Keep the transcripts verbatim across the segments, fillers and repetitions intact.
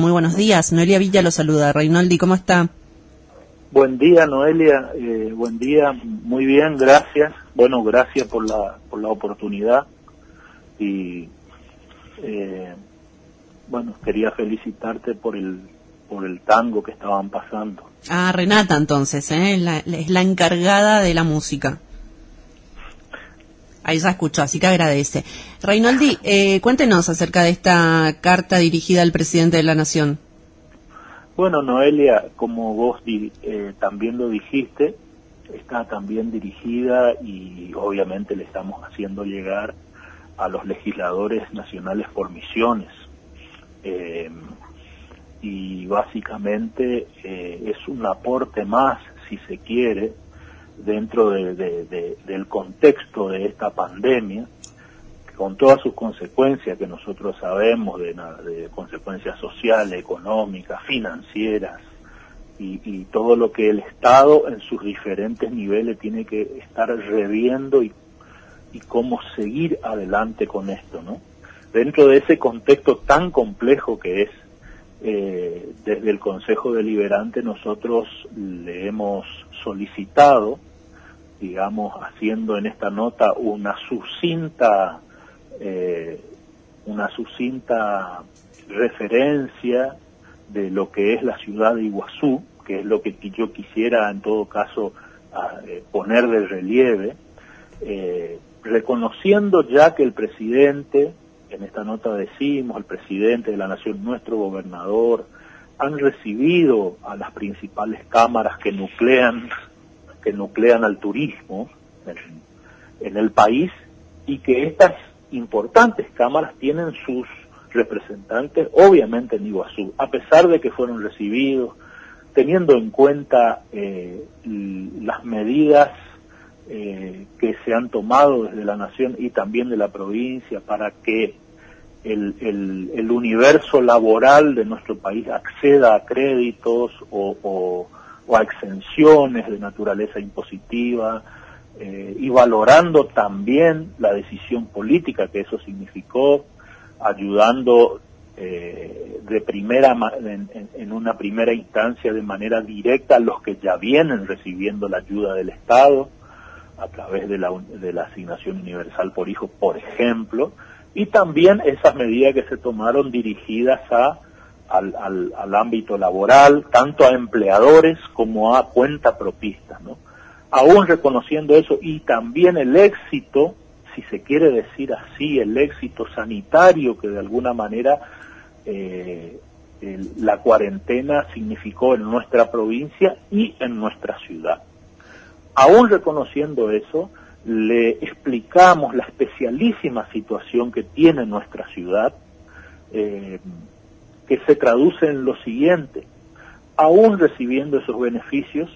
Muy buenos días, Noelia Villa lo saluda. Reinoldi, ¿cómo está? Buen día, Noelia, eh, buen día, muy bien, gracias. Bueno, gracias por la por la oportunidad y eh, bueno, quería felicitarte por el por el tango que estaban pasando. Ah, Renata entonces, ¿eh? La, es la encargada de la música. Ahí ya escuchó, así que agradece. Reinoldi, eh, cuéntenos acerca de esta carta dirigida al presidente de la Nación. Bueno, Noelia, como vos eh, también lo dijiste, está también dirigida y obviamente le estamos haciendo llegar a los legisladores nacionales por misiones. Eh, y básicamente eh, es un aporte más, si se quiere, dentro de, de, de, del contexto de esta pandemia, con todas sus consecuencias que nosotros sabemos, de, de consecuencias sociales, económicas, financieras, y, y todo lo que el Estado en sus diferentes niveles tiene que estar reviendo y, y cómo seguir adelante con esto, ¿no? Dentro de ese contexto tan complejo que es, eh, desde el Consejo Deliberante nosotros le hemos solicitado, digamos, haciendo en esta nota una sucinta Eh, una sucinta referencia de lo que es la ciudad de Iguazú, que es lo que yo quisiera en todo caso a, eh, poner de relieve, eh, reconociendo ya que el presidente, en esta nota decimos, el presidente de la Nación, nuestro gobernador, han recibido a las principales cámaras que nuclean, que nuclean al turismo en, en el país, y que estas importantes cámaras tienen sus representantes obviamente en Iguazú, a pesar de que fueron recibidos, teniendo en cuenta eh, las medidas eh, que se han tomado desde la Nación y también de la provincia para que el, el, el universo laboral de nuestro país acceda a créditos o, o, o a exenciones de naturaleza impositiva, Eh, y valorando también la decisión política que eso significó, ayudando eh, de primera en, en, en una primera instancia de manera directa a los que ya vienen recibiendo la ayuda del Estado a través de la, de la asignación universal por hijo, por ejemplo, y también esas medidas que se tomaron dirigidas a al, al, al ámbito laboral, tanto a empleadores como a cuentapropistas, ¿no? Aún reconociendo eso, y también el éxito, si se quiere decir así, el éxito sanitario que de alguna manera eh, el, la cuarentena significó en nuestra provincia y en nuestra ciudad. Aún reconociendo eso, le explicamos la especialísima situación que tiene nuestra ciudad, eh, que se traduce en lo siguiente: aún recibiendo esos beneficios,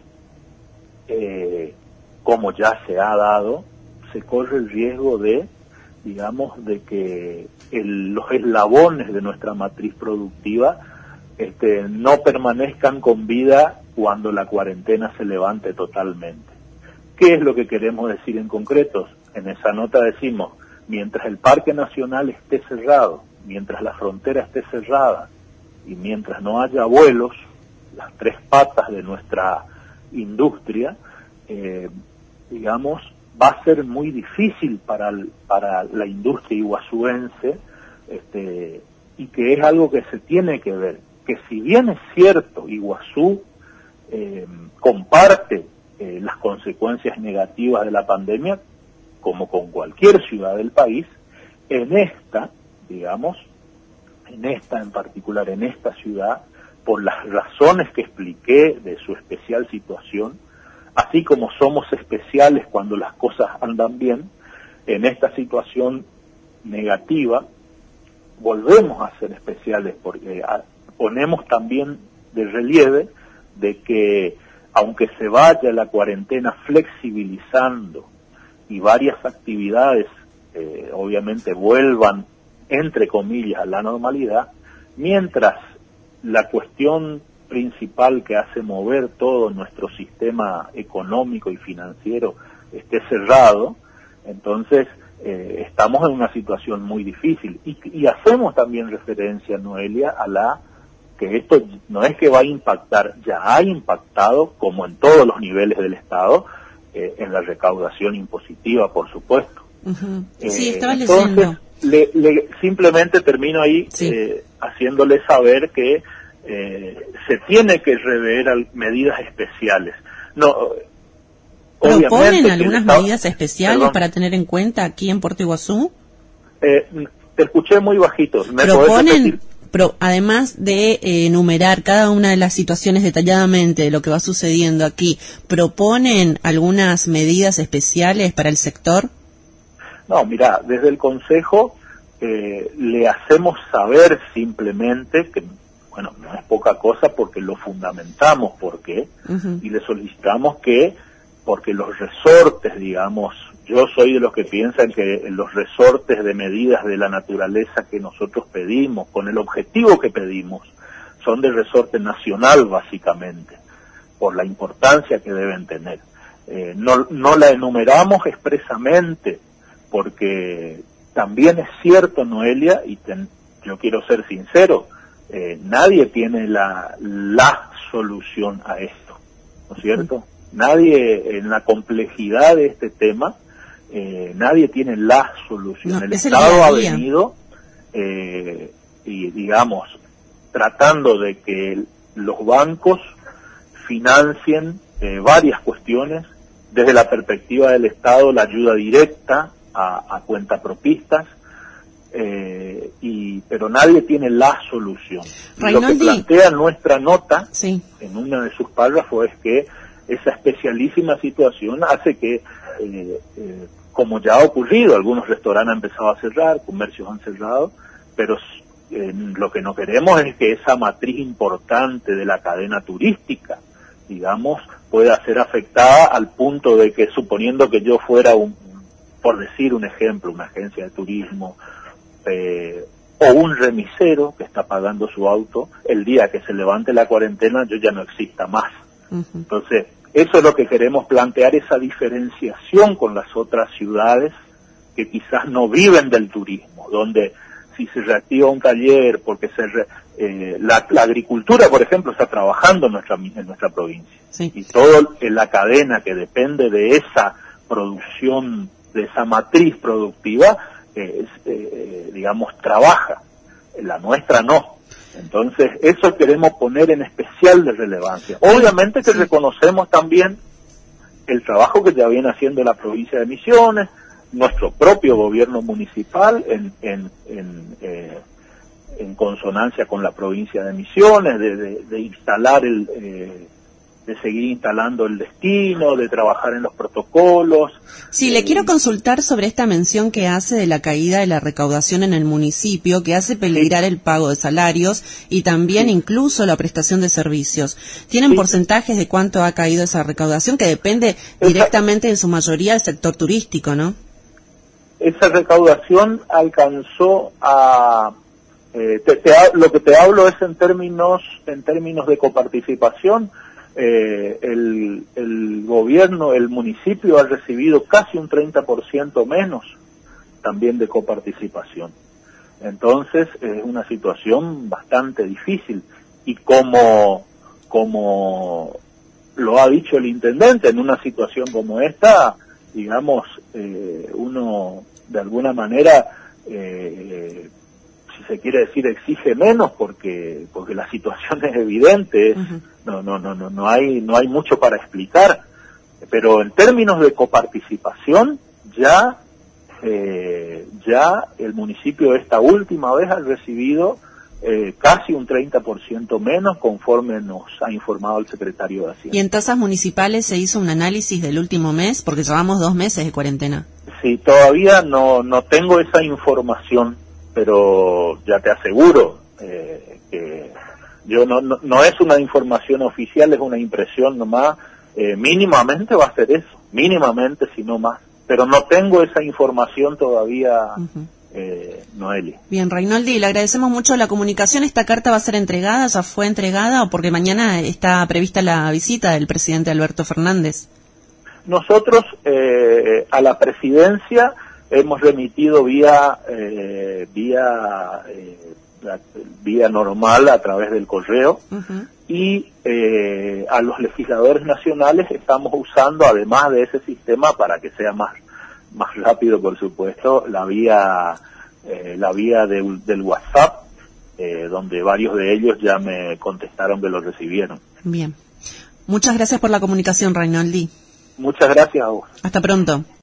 Eh, como ya se ha dado, se corre el riesgo de, digamos, de que el, los eslabones de nuestra matriz productiva este, no permanezcan con vida cuando la cuarentena se levante totalmente. ¿Qué es lo que queremos decir en concreto? En esa nota decimos, mientras el Parque Nacional esté cerrado, mientras la frontera esté cerrada y mientras no haya vuelos, las tres patas de nuestra industria, eh, digamos, va a ser muy difícil para el, para la industria iguazuense, este, y que es algo que se tiene que ver, que si bien es cierto, Iguazú eh, comparte eh, las consecuencias negativas de la pandemia, como con cualquier ciudad del país, en esta, digamos, en esta en particular, en esta ciudad, por las razones que expliqué de su especial situación, así como somos especiales cuando las cosas andan bien, en esta situación negativa volvemos a ser especiales porque ponemos también de relieve de que aunque se vaya la cuarentena flexibilizando y varias actividades eh, obviamente vuelvan entre comillas a la normalidad, mientras la cuestión principal que hace mover todo nuestro sistema económico y financiero esté cerrado, entonces eh, estamos en una situación muy difícil. Y, y hacemos también referencia, Noelia, a la que esto no es que va a impactar, ya ha impactado, como en todos los niveles del Estado, eh, en la recaudación impositiva, por supuesto. Uh-huh. Sí, eh, estaba entonces, leyendo. Le, le, simplemente termino ahí sí. eh, haciéndole saber que eh, se tiene que rever al, medidas especiales. No, ¿Proponen algunas Estado, medidas especiales perdón, para tener en cuenta aquí en Puerto Iguazú? Eh, te escuché muy bajito. ¿Me ¿Proponen, pro, además de eh, enumerar cada una de las situaciones detalladamente de lo que va sucediendo aquí, proponen algunas medidas especiales para el sector? No, mira, desde el Consejo eh, le hacemos saber simplemente que, bueno, no es poca cosa porque lo fundamentamos, ¿por qué? Uh-huh. Y le solicitamos que, porque los resortes, digamos, yo soy de los que piensan que los resortes de medidas de la naturaleza que nosotros pedimos, con el objetivo que pedimos, son de resorte nacional básicamente, por la importancia que deben tener. Eh, no, no la enumeramos expresamente, porque también es cierto, Noelia, y ten, yo quiero ser sincero, eh, nadie tiene la, la solución a esto, ¿no es cierto? Nadie, en la complejidad de este tema, eh, nadie tiene la solución. No, el Estado ha venido, eh, y digamos, tratando de que los bancos financien eh, varias cuestiones, desde la perspectiva del Estado, la ayuda directa a, a cuentapropistas, eh, y pero nadie tiene la solución. Lo que plantea nuestra nota, sí, en uno de sus párrafos, es que esa especialísima situación hace que, eh, eh, como ya ha ocurrido, algunos restaurantes han empezado a cerrar, comercios han cerrado, pero eh, lo que no queremos es que esa matriz importante de la cadena turística, digamos, pueda ser afectada al punto de que, suponiendo que yo fuera un, por decir un ejemplo, una agencia de turismo, eh, o un remisero que está pagando su auto, el día que se levante la cuarentena yo ya no exista más. Uh-huh. Entonces, eso es lo que queremos plantear, esa diferenciación con las otras ciudades que quizás no viven del turismo, donde si se reactiva un taller, porque se re, eh, la, la agricultura, por ejemplo, está trabajando en nuestra, en nuestra provincia. Sí. Y todo en la cadena que depende de esa producción, de esa matriz productiva, eh, eh, digamos, trabaja. La nuestra no. Entonces, eso queremos poner en especial de relevancia. Obviamente que sí, reconocemos también el trabajo que ya viene haciendo la provincia de Misiones, nuestro propio gobierno municipal, en, en, en, eh, en consonancia con la provincia de Misiones, de, de, de instalar el... Eh, de seguir instalando el destino, de trabajar en los protocolos. Sí, eh, le quiero consultar sobre esta mención que hace de la caída de la recaudación en el municipio, que hace peligrar sí, el pago de salarios y también sí, incluso la prestación de servicios. ¿Tienen sí, porcentajes de cuánto ha caído esa recaudación, que depende esa, directamente en su mayoría del sector turístico, ¿no? Esa recaudación alcanzó a... Eh, te, te, lo que te hablo es en términos, en términos de coparticipación. Eh, el, el gobierno, el municipio ha recibido casi un treinta por ciento menos también de coparticipación. Entonces es una situación bastante difícil y como, como lo ha dicho el intendente, en una situación como esta, digamos, eh, uno de alguna manera, eh, si se quiere decir, exige menos porque porque la situación es evidente, es, uh-huh, no no no no no hay no hay mucho para explicar, pero en términos de coparticipación ya eh, ya el municipio esta última vez ha recibido eh, casi un treinta por ciento menos, conforme nos ha informado el secretario de Hacienda. ¿Y en tasas municipales se hizo un análisis del último mes? Porque llevamos dos meses de cuarentena. Sí, todavía no no tengo esa información, pero ya te aseguro eh, que yo no, no no es una información oficial, es una impresión nomás, eh, mínimamente va a ser eso, mínimamente si no más, pero no tengo esa información todavía, uh-huh, eh, Noelia. Bien, Reynoldi, le agradecemos mucho la comunicación. ¿Esta carta va a ser entregada, ya fue entregada, o porque mañana está prevista la visita del presidente Alberto Fernández? Nosotros eh, a la presidencia hemos remitido vía eh, vía eh, la vía normal a través del correo. Uh-huh. Y eh, a los legisladores nacionales estamos usando, además de ese sistema, para que sea más más rápido, por supuesto, la vía eh, la vía de, del WhatsApp, eh, donde varios de ellos ya me contestaron que lo recibieron. Bien. Muchas gracias por la comunicación, Rainoldi. Muchas gracias a vos. Hasta pronto.